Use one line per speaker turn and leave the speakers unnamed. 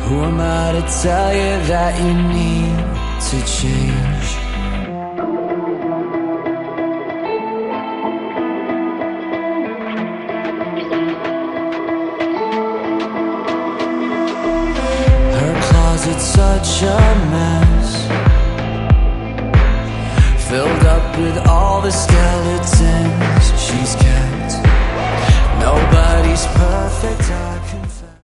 Who am I to tell you that you need to change? Her closet's such a mess, filled up with all the skeletons she's kept. Nobody's perfect, I